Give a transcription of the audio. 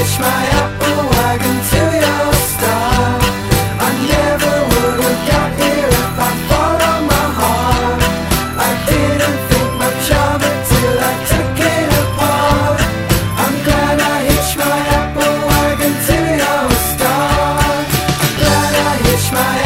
hitch my apple wagon to your star. I never would have got here if I'd followed my heart. I didn't think much of it till I took it apart. I'm glad I hitched my apple wagon to your star. I'm glad I hitched my